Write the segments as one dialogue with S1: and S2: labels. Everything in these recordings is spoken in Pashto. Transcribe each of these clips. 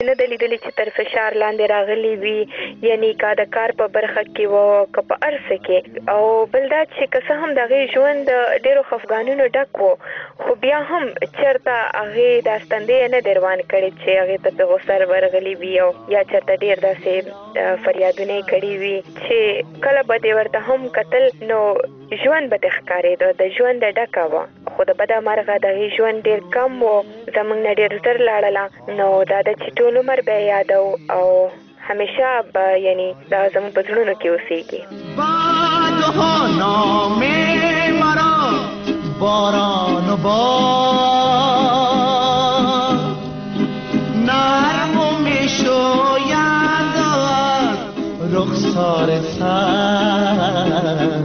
S1: نه د لیدلې چې تر فشار لاندې راغلي وي، یعنی که د کار په برخه کې و که په ارسه کې، او بل دا چې که څه هم د هغې ژوند ډېرو خفګانونو ډک و، خو بیا هم چېرته هغې دا ستندې نه دی روان کړی چې هغې ته په غوسه ورغلي وي او یا چېرته ډېر داسې فریادونه یې کړي وي چې کله به دې ورته هم کتل نو ژوند به دې ښکارېده، د ژوند ډکه وه، خو د بده مرغه د هغې ژوند ډېر کم و، زموږ نه ډېر زر لاړله. نو دا ده چې ټول عمر به یې یادو او همیشه به یعنی دا زموږ په زړونو کې اوسېږي.
S2: بادها نام مرا باران و باد نرم و میشوید از رخسار سر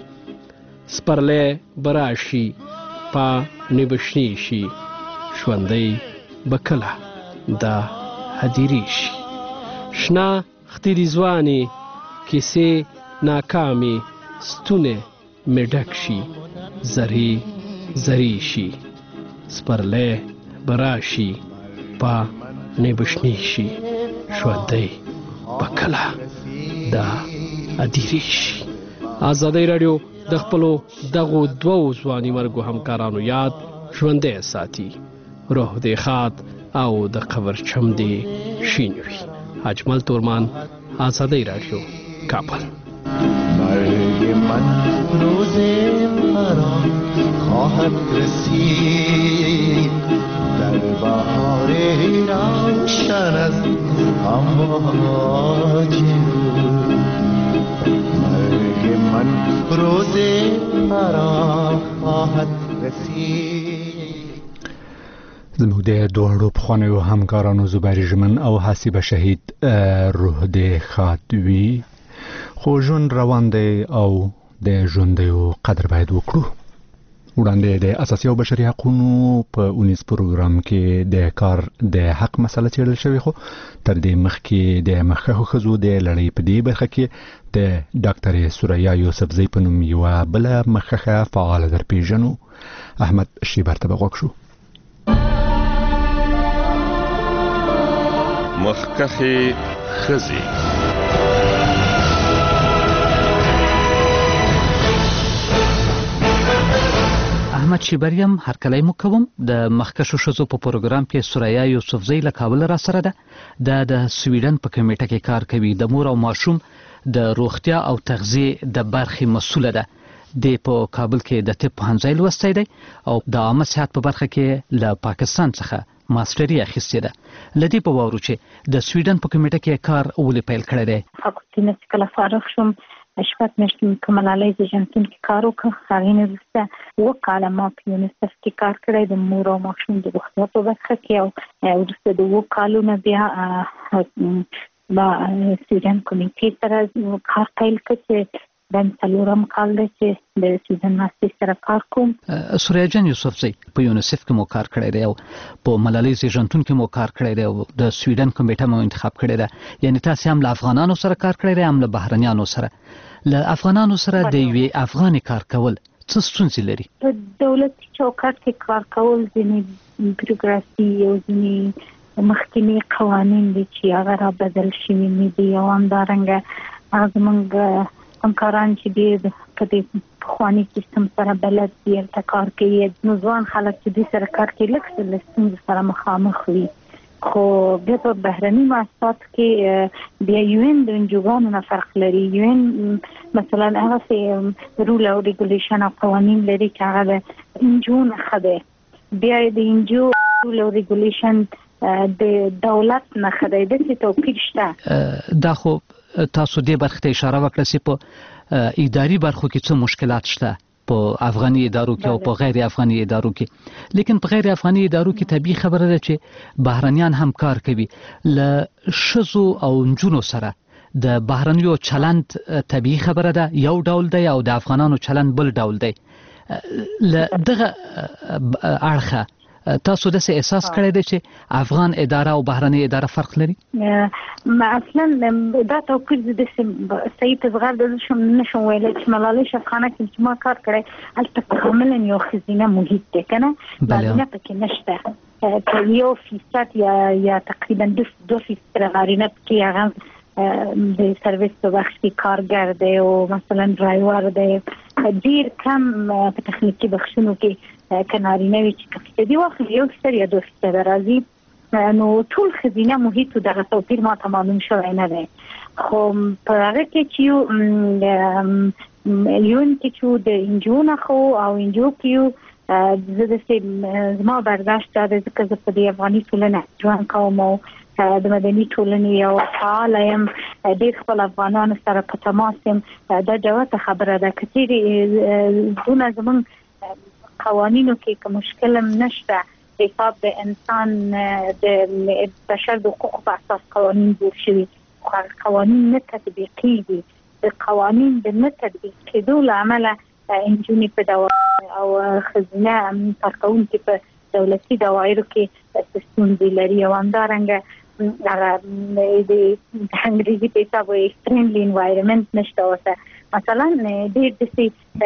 S3: سپرلی براشی پا نبشنی شي ژوندی به کله دا هدیرې شي. شنه ختیرې ځوانې کیسې ناکامې ستونې مې ډک شي زرې زرې شي. سپرلی به راشي پا نبشنی شي ژوندی به کله دا هدیرې شي. ازادۍ راډیو د خپلو دغو دوو ځواني مرګو همکارانو یاد ژوندی ساتي. روح دې ښاد او د قبر چم دې شین وي. اجمل تورمان، ازادۍ راډیو، کابل.
S2: مرگ من روز فرا خواهد رسید در بهار روشن از امواج مرگ من روز فرا خواهد رسید.
S4: زموږ د دواړو پخوانیو همکارانو زبیر ژمن او حسیب شهید روح دې ښاد وي. خو ژوند روان دی او د ژوندیو قدر باید وکړو. وړاندې د اساسي او بشري حقوقو په 19 پروګرام کې د کار د حق مسله څېړل شوې، خو تر دې مخکې د مخکښو ښځو د لړۍ په دې برخه کې د ډاکټرې سوریا یوسفزۍ په نوم یوه بله مخکښه فعاله درپېژنو. احمد شیبر ته به غوږ شو.
S5: مخکښې ښځې.
S6: احمد شیبریم هرکلی مو کوم. د مخکښو ښځو په پروګرام کې سوریا یوسفزۍ له کابل را سره ده. د سویډن په کمیټه کې کار کوي. د مور او ماشوم د روغتیا او تغذیه د برخې مسؤله ده. د په کابل کې د طب پوهنځی لوستی دی او د عامه صحت په برخه کې له پاکستان څخه ماستري اخیستې ده. لدې په واورو چې د سویډن په کمیټه کې کار ولې پیل کړی دی.
S7: حقوقي نه کله فارغ شوم، شپږ میاشتې په ملالۍ زیږنتون کې کار وکړ. هغې نه وروسته 2 کاله ما په یونیسف کې کار کړی د مور او ماشوم د روغتیا په برخه کې، او وروسته د 2 کالو نه بیا با سویډن کمیټې سره کار پیل کړ چې د 4م کال دی چې د سویډن ماستري سره کار کوم.
S6: سوریا جان یوسفزۍ په یونیسف کې مو کار کړی دی او په ملالۍ زیږنتون کې مو کار کړی دی او د سویډن کمیټه مو انتخاب کړی ده. یعنی تاسې هم له افغانانو سره کار کړی دی هم له بهرنیانو سره. له افغانانو سره د یوې افغانې کار کول څه ستونزې لري؟
S7: په دولتي چوکاټ کې کار کول ځینې بیروکراسي او ځینې مخکینی قوانین دي چې هغه را بدل شوي نه دي، او همدارنګه هغه زموږ همکاران چې ډېر په دې پخواني سیستم سره بلد دي هلته کار کوي، نو ځوان خلک چې دې سره کار کوي لږ څه له ستونزو سره مخامخ وي. خو بیا په بهرني مؤسسات کې بیا UN د انجوګانو نه فرق لري. UN مثلا هغه رول او ریګولیشن او قوانین لري چې هغه د انجو نښه دی، بیا د انجو رول او ریګولیشن د دولت نښه دی. داسې توپیر شته.
S6: دا خو تاسو دې برخې ته اشاره وکړه چې په اداري برخو کې څه مشکلات شته په افغاني ادارو کې او په غیر افغاني ادارو کې. لیکن په غیر افغاني ادارو کې طبیعي خبره ده چې بهرنیان هم کار کوي. له ښځو او نجونو سره د بهرنیو چلند طبیعي خبره ده یو ډول دی او د افغانانو چلند بل ډول دی. له دغه اړخه تاسو داسې احساس کړی دی چې افغان اداره او بهرنۍ اداره فرق لري؟
S7: اصلا دا توپیر د صحیح تصغیر د نشم ویلی چې ملالۍ شفخانه کې چې ما کار کړی هلته کاملا یو ښځینه محیط دی که نه نارینه پکې نشته که 1% یا تقریبا 2% نارینه پکې هغه د سرویس په بخش کې کارګر دی او مثلا ډرایور دی ډېر کم په تخنیکي بخشونو کې که نارینه وي چې کفیده دی واخلي 1% یا 2% راځي نو ټول ښځینه محیط دغه توپیر ما ته معلوم شوی نه دی خو په هغه کې چې یون کې چې د انجو نه خو او انجو کې زه داسې زما برداشت دا دی ځکه زه په دې افغاني ټولنه ژوند کوم او د مدني ټولنې یو فعاله یم ډېر خپل افغانانو سره په تماس یم دا جوته خبره ده که چیرې دونه زموږ قوانینو کې که مشکل هم نشته حساب د انسان د بشر د حقوقو په اساس قوانین جوړ شوي خو قوانین نه تطبیقېږي د قوانین د نه تطبیق کېدو له امله نجونې په او ښځینه کارکوونکي په دولتي دواایرو کې ستونزې لري او همدارنګه هغه د انګریزي په حساب فرندلي انوایرمنټ نشته اوسه مثلا ډېر داسې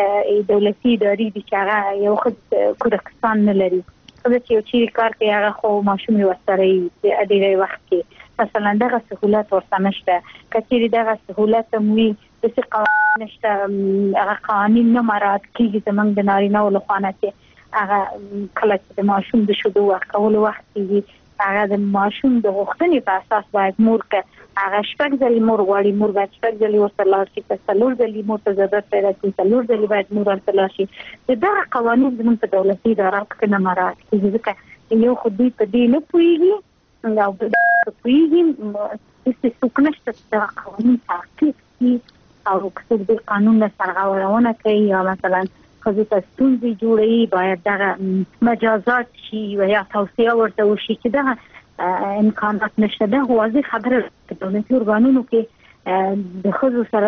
S7: دولتي ادارې دي چې هغه یو کودکستان نه لري خو چې یو چیرې کار کوي هغه خو ماشوم یې ورسره وي د ډېری وخت کې مثلا دغه سهولت ورته نشته که چیرې دغه سهولت هم وي داسې قوانین نشته هغه قوانین نه مراعات کېږي زموږ د نارینهو لخوا نه چې هغه کله چې د ماشوم د شیدو ورکولو وخت کېږي هغه د ماشوم د غوښتنې په اساس باید مور که هغه 6 ځلې مور غواړي مور باید 6 ځلې ورته لاړ شي که 4 ځلې مور ته ضرورت پیدا کړي 4 ځلې باید مور ورته لاړ شي دغه قوانین زموږ په دولتي اداراتو کې نه مراعات کېږي ځکه یو خو دوی په دې نه پوهېږي او پوهېږي داسې څوک نشته چې دغه قوانین تعقیب کړي او که څوک د قانون نه سرغړونه کوي یا مثلا ښځو ته ستونزې جوړوي باید دغه مجازات شي یا توصیه ورته وشي چې دغه امکانات نشته ده واضح خبره په دولتي ارګانونو کې د ښځو سره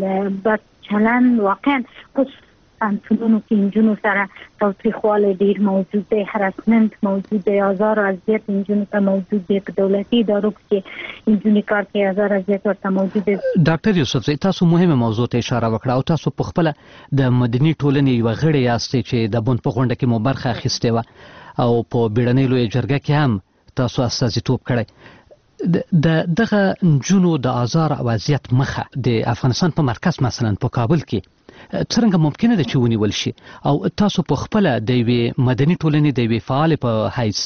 S7: بد چلند واقعا پوهنتونونو کې نجونو سره تاوتریخوالی ډېر موجود دی هراسمنټ موجود دی آزار او اذیت نجونو ته موجود دی په دولتي ادارو کې نجونې کار کوي آزار او اذیت ورته موجود دی
S6: ډاکټر یوسفزۍ تاسو مهمه موضوع ته اشاره وکړه او تاسو په خپله د مدني ټولنې یوه غړې یاستئ چې د بند په غونډه کې مو برخه اخیستې وه او په بیړنۍ لویه جرګه کې هم تاسو استازیتوب کړی دغه نجونو د آزار او اذیت مخه د افغانستان په مرکز مثلا په کابل کې څرنګه ممکنه ده چې ونیول شي او تاسو په خپله د یوې مدني ټولنې د یوې فعالې په حیث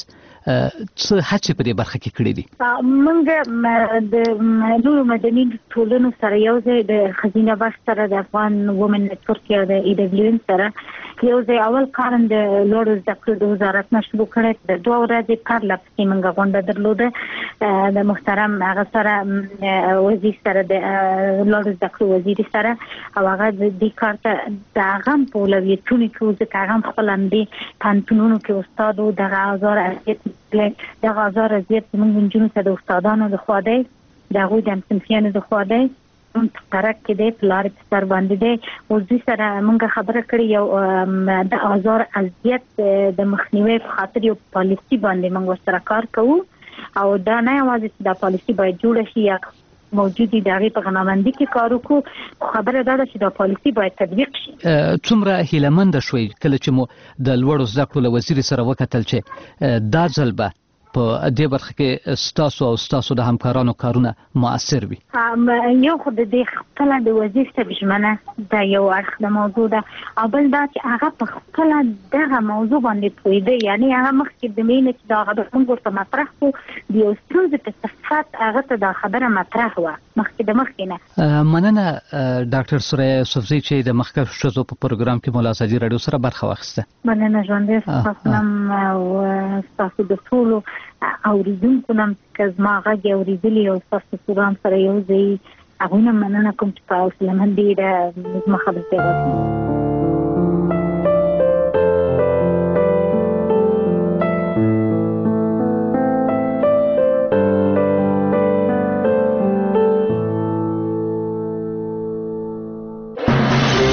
S6: څه هڅې په دې برخه کې کړې دي؟
S7: موږ د نورو مدني ټولنو سره یو ځای د ښځینه بخش سره د افغان وومن نیټورک یا د EWN سره یو ځای اول کار د لوړو زده کړو د وزارت نه شروع کړی د 2 ورځې کار لپاره موږ غونډه درلوده د محترم هغه سره وزیر سره د لوړو زده کړو وزیر سره او هغه د کار ته د هغه په اولویتونو کې ځکه هغه خپل همدې پوهنتونونو کې استاد و دغه آزار اذیت دغه آزار اذیت زموږ نجونو ته د استادانو لخوا دی د هغوی د همصنفیانو لخوا دی ترک کې دی په لارې په سر باندې دی اوس دوی سره موږ خبره کړې یو د آزار اذیت د مخنیوي په خاطر یو پالیسي باندې موږ ورسره کار کوو او دا نه یوازې چې دا پالیسي باید جوړه شي یا موجودی د هغې په غنامندي کې کار وکړو خبره دا ده چې دا پالیسي باید تطبیق شي
S6: څومره هیلهمنده شوئ کله چې مو د لوړو زده کړو له وزیر سره وکتل چې دا ځل به په دې برخه کې ستاسو او ستاسو د همکارانو کارونه مؤثر وي؟
S7: یو خو د دې خپله د وزیر صاحب ژمنه دا یو اړخ د موضوع ده او بل دا چې هغه په خپله دغه موضوع باندې پوهېده یعنې هغه مخکې د مینې چې دا خبره موږ ورته مطرح کړو د یو ستونزې په صفت هغه ته دا خبره مطرح وه مخکې نه.
S6: مننه ډاکټر سوریه یوسفزۍ چې د مخکښو ښځو په پروګرام کې مو له ازادي راډیو سره برخه واخیسته.
S7: مننه ژوندی ستاسو نم او ستاسو د ټولو اوریدونکو نم که زما غږ یې اورېدلي او ستاسو پروګرام سره یو ځای هغوی نه مننه کوم چې په حوصلهمندۍ زما خبرې وکړي.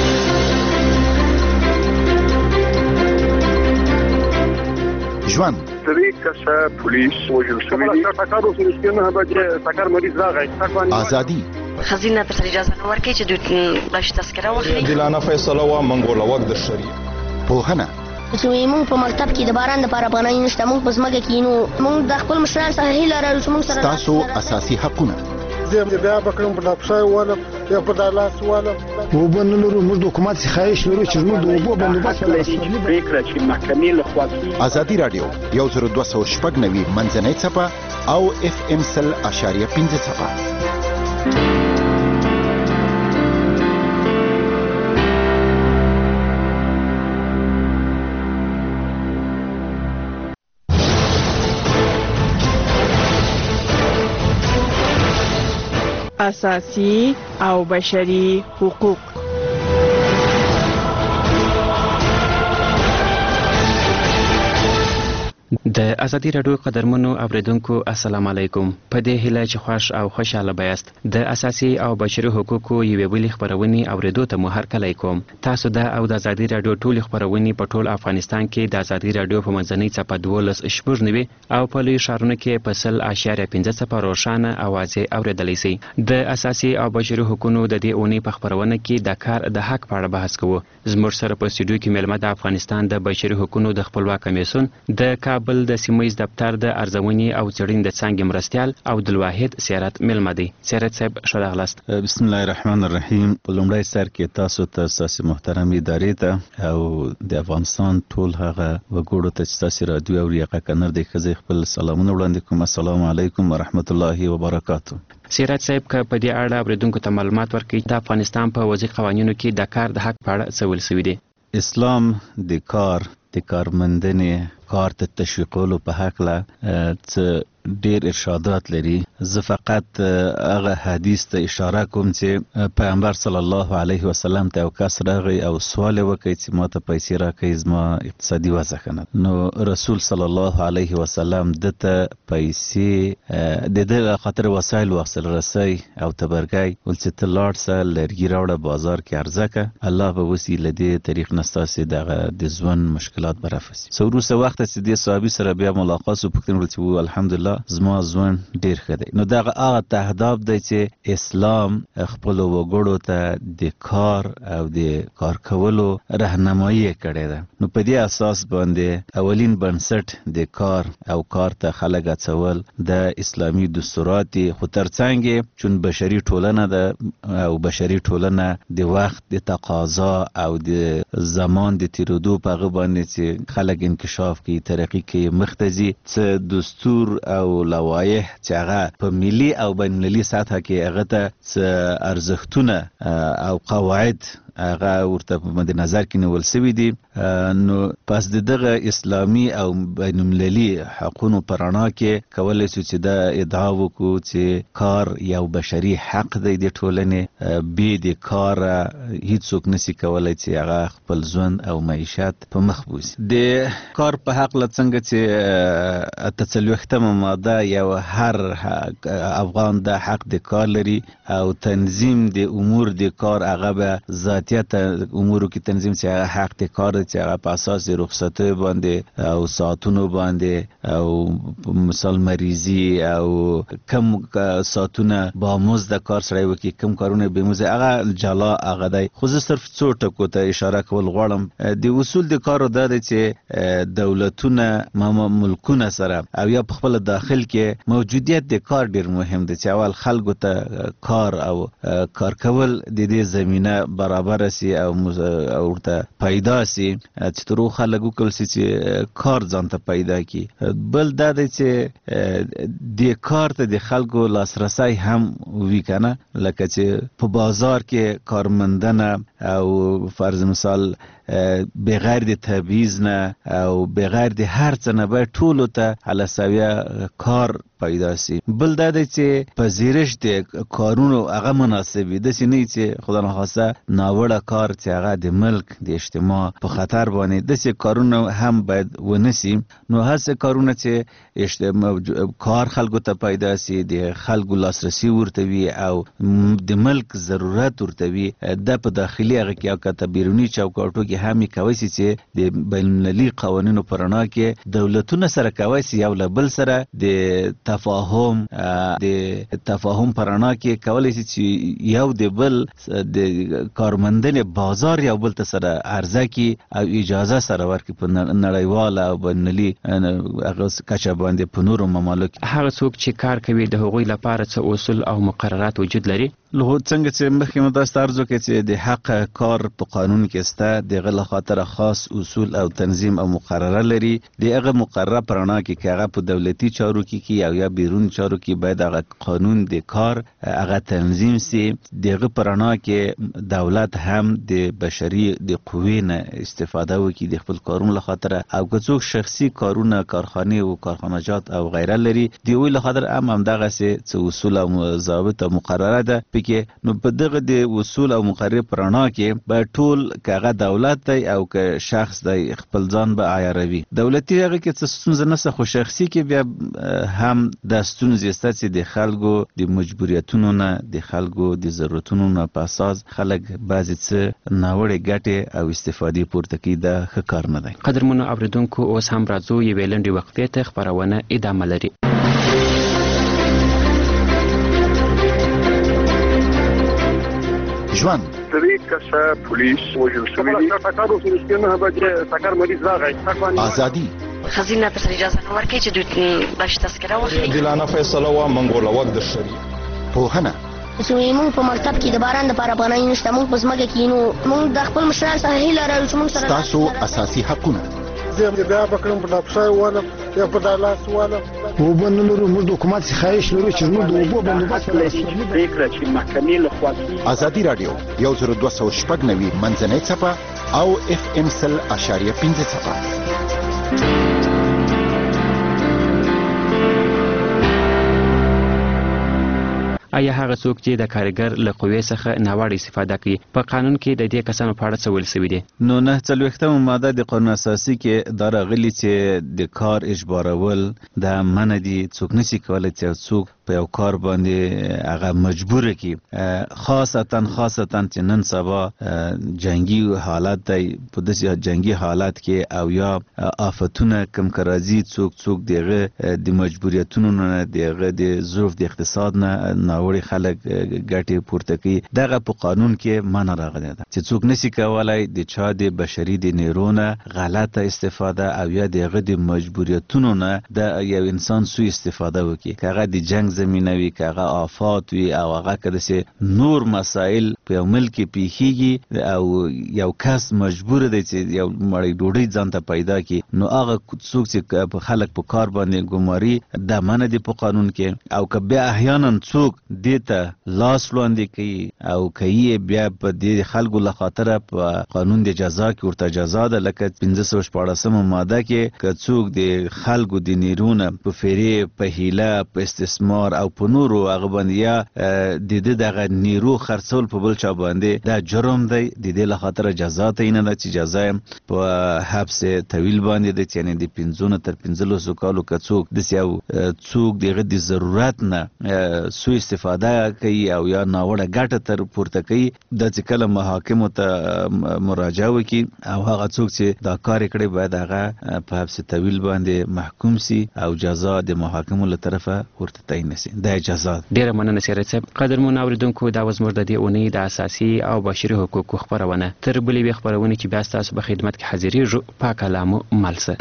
S8: ژوند کسه پولیس وژل شوی دي ټکر وشو نه به ټکر مریض راغی
S2: ازادي
S9: خزینه ته اجازه نه ورکړي چې دوی باش تذکره واخلي
S10: دلانه فیصله و منګول وخت د شریعت
S2: پوهنه
S11: چې موږ په مکتب کې د باران لپاره پناه نشته موږ په ځمکه کې نو موږ د خپل مشران سره هیله لرو چې موږ سره
S2: تاسو اساسي حقونه
S12: زه بیا بکرم په لپسای ولا یا په دالاس ولا وبنلرو موږ د حکومت څخه خواهش لرو چې موږ د اوبو بندوبست
S8: پریکړه چې محکمې له خوا
S2: ازادي رادیو 10290 منځنۍ صفه او FM 100.5 صفه.
S13: اساسي او بشري حقوق.
S14: د ازادي رادیو قدرمنو اوریدونکو السلام علیکم. په دې هیله چې خوښ او خوشاله بیاست. د اساسي او بشري حقوقو یوې بلې خبرونې اوریدو ته مو هرکلی کوم. تاسو د او د ازادي رادیو ټولې خبرونې په ټول افغانستان کې د ازادي رادیو په منځنۍ څپه 12.9 او په لوی ښارونو کې په 100.5 څپه روښانه اوازې اوریدلی شئ. د اساسي او بشري حقوقو د دې اونۍ په خبرونه کې د کار د حق په اړه بحث کوو. زموږ سره په استودیو کې مېلمه د افغانستان د بشري حقوقو د خپلواک کمیسیون د کابل د سیمه‌ییز دفتر د ارزونې او څېړنې د څانګې مرستیال عبدالواحد سیرت مېلمه دی. سیرت صاحب ښه راغلاست.
S15: بسم الله الرحمن الرحیم. په لومړی سر کې تاسو ته ستاسې محترم ادارې ته او د افغانستان ټول هغه وګړو ته چې ستاسې راډیو اوري هغه کنر دی ښځې خپل سلامونه وړاندې کوم. السلام علیکم ورحمت الله وبرکاتو.
S14: سیرت صاحب که په دې اړه اوریدونکو ته معلومات ورکړي د افغانستان په وضعي قوانینو کې د کار د حق په اړه څه ویل شوي دي؟
S15: اسلام د کارمندنې کار ته تشویقولو په هکله څه ډیر ارشادات لري. زه فقط هغه حدیث ته اشاره کوم چې پیغمبر صلی الله علیه وسلم ته یو کس راغی او سوال وکړي چې ما ته پیسې راکړئ زما اقتصادي وضع ښه نه. نو رسول صلی الله علیه وسلم دته پیسې د دې خاطر وسایل واخیستل، رسۍ او تبرګی، ول چې ته لاړ شه لرګي راوړه بازار کې عرضه کړه، الله به وسي له دې طریق نه ستاسې دغه د ژوند مشکلات به رفع شي. څه وروسته وخته چې دې صحابي سره بیا ملاقات شو، پوښتنه وکړه چې الحمدلله زما ژوند ډیر ښه دی. نو دغه هغه تهداب دی چې اسلام خپلو وګړو ته د کار او د کار کولو رهنمایي کړې ده. نو په دې اساس باندې اولین بنسټ د کار او کار ته خلک اچول د اسلامي دستورات دي. خو ترڅنګ چون بشري ټولنه ده او بشري ټولنه د وخت د تقاضا او د زمان د تیرودو په هغه باندې چې خلک انکشاف کوي، ترقي کوي، مخ ته ځي، څه دستور او لوایح چې هغه په ملي او بین المللي سطحه کې هغه ته څه ارزښتونه او قواعد هغه ورته په مد نظر کې نیول شوي دي. نو پس دغه اسلامي او بین المللي حقوقو په رڼا کې کولی شو چې دا ادعا وکړو چې کار یو بشري حق دی د ټولنې، بې د کار هیڅوک نشي کولی چې هغه خپل ژوند او معیشت په مخ بوځي. د کار په حقله څنګه چې 43مه ماده یو هر افغان د حق د کار لري او تنظیم د امور د کار هغه به ذاتیت امورو کې تنظیم چې هغه حق د کار چې هغه په اساس د رخصتۍ باندې او ساعتونو باندې او مثال مریضي او کم ساعتونه با مزد کار سره وکي، کم کارونه به مزد هغه جلا هغه دی. خو زه صرف څو ټکو ته اشاره کول غواړم. د اصول د کارو دا دی چې دولتونه ملکونه سره او یا په خپل داخل کې موجودیت د کار ډیر مهم دی چې اول خلکو ته کار او کار کول د دې زمينه برابر سي او ورته پیدا سي چې تر خلک وکول سي چې کار ځان ته پیدا کی. بل دا دی چې د کار ته د خلکو لاسرسي هم وی کنه، لکه چې په بازار کې کارمندانه او فرض مثال بغیر د تبعیض نه او بغیر د هر څه نه به ټولو ته علسویه کار پیدا سي. بل دا دی چې پذیرش د کارونو هغه مناسب وي، داسې نه چې خدا نخواسته ناوړه کار چې هغه د ملک د اجتماع په خطر باندې، داسې کارونه هم باید ونسي. نو هڅه کارونه چې کار خلکو ته پیدا سي، د خلکو لاسرسي ورته وي او د ملک ضرورت ورته وي، د په داخلي هغه کې او که بیروني چوکاټو کې کې هم کوي چې د بین المللي قوانینو په رڼا کې دولتونه سره کوي چې یو له بل سره د تفاهم په رڼا کې کولی شي چې یو د بل د کارمندنې بازار یو بل ته سره عرضه کړي او اجازه سره ورکړي په نړیواله او بین المللي کچه باندې په نورو ممالک.
S14: هغه څوک چې کار کوي د هغوی لپاره څه اصول او مقررات وجود لري؟
S15: له څنګه چې مخکې مو تاسو ته عرض وکړ چې د حق کار په قانون کې شته، دغه له خاطر خاص اصول او تنظیم او مقرره لري. دغه مقرره په رڼا کې چې هغه په دولتي چارو کې او یا بیرون چارو کې باید هغه قانون د کار هغه تنظیم سي. دغه په رڼا کې دولت هم د بشري د قوې نه استفاده وکړي د خپل کارونو له خاطر، او که څوک شخصي کارونه کارخانه او کارخانجات او غیره لري د وی له خاطر هم دغه څه اصول او ضوابط او مقرره ده کې. نو په دغه د اصول او مقرر پرانا کې به ټول کاغه دولت دی او که شخص دی خپل ځان به عیاروي. دولتي هغه کې څه ستونزه نشته، خو شخصي کې بیا هم د ستونزې شته چې د خلکو د مجبوریتونو نه د خلکو د ضرورتونو نه په اساس خلک بعضې څه ناوړې ګټې او استفادې پورته کوي. دا ښه کار نه دی.
S14: قدرمنو اورېدونکو، اوس هم راځو یوې لنډې وقفې ته. خپرونه ادامه لري.
S2: ژوند
S8: سری کسه پولیس وژل شوی دی. ټکر وسو چې نه به ټکر مریض راغی.
S2: ازادي
S9: خزینه پر اجازه نه ورکړي چې دوی باش تذکره واخلي.
S10: عادلانه فیصله وا منګول وخت د شری
S2: پوهنه
S11: موږ په مکتب کې د باران لپاره پناه نشته. موږ په ځمکه کې نو موږ د خپل مشرانو څخه هیله لرو چې موږ سره
S2: تاسو اساسي حقونه
S12: زه بیا بکرم په لاپشای واله یا په دالاس واله وبنلو موږ د حکومت خواهش لرو چې موږ د اوبو بندوبست
S16: فکر چې محکمې له خوا
S2: ازادي رادیو 1290 منځنۍ صفه او FM 100.5 صفه.
S14: آیا هغه څوک چې د کارګر له قوې څخه ناوړه استفاده کوي په قانون کې د دې کسانو په اړه څه ویل شوي دي؟
S15: نو 49مه ماده د قانون اساسي کې دا راغلي چې د کار اجبارول د منع دي. څوک نشي کولی چې څوک په یو کار باندې هغه مجبور کی، خاصتا چې نن سبا جنگي حالات دی. په داسې جنگي حالات کې او یا آفتونه کم کرازي څوک دغه د مجبوریتونو نه دغه د ظروف د اقتصاد نه ناوړي خلک ګټې پورته کوي. دغه په قانون کې منع راغلی ده چې څوک نشي کولای د چا د بشري د نیرونه غلطه استفاده او یا دغه د مجبوریتونو نه د یو انسان سوء استفاده وکړي. کاغه د جنگ زمینه وي، کاغه آفات وي او هغه کده نور مسائل په یو ملک پیښیږي او یو کس مجبور دی چې یو مړی ډوډۍ ځان ته پیدا کړي، نو هغه څوک چې په خلک په کار باندې ګماري د منع دی په قانون کې. او که بیا احیانا څوک دې ته لاس وړاندې کوي او کوي بیا په دې خلکو له خاطره په قانون د جزا کې ورته جزا ده. لکه 514 ماده کې که څوک د خلکو د نیرونه په فریب، په هیله، په استثمار او په نورو هغه باندې یا د دې دغه نیرو خرڅول په بل چا باندې دا جرم دی. د دې له خاطر جزا ته نه ده چې جزا په حبس طویل باندې ده، یعنی د 15 تر 15 کالو که څوک دغه د ضرورت نه سوء استفاده کوي او یا ناوړه ګټه تر پورته کوي، د چې کله محاکمو ته مراجعه وکړي او هغه څوک چې دا کار کړی باید هغه په حبس طویل باندې محکوم سي او جزا د محاکمو له طرفه ورته تعیین سي. دا اجازه.
S14: ډیره مننه سیرت صاحب. قدرمن اوریدونکو، دا وزمر د دې اونۍ د اساسي او بشري حقوقو خبرونه. تر بلې وی خبرونه چې بیا تاسو په خدمت کې حاضرېږو. پاک کلامو ملسه.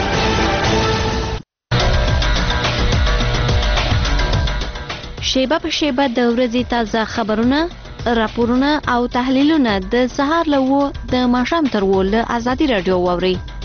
S17: شیبه په شیبه د ورځې تازه خبرونه، راپورونه او تحلیلونه د سهار له 9 د ماښام تر 10 له ازادي رادیو واوري.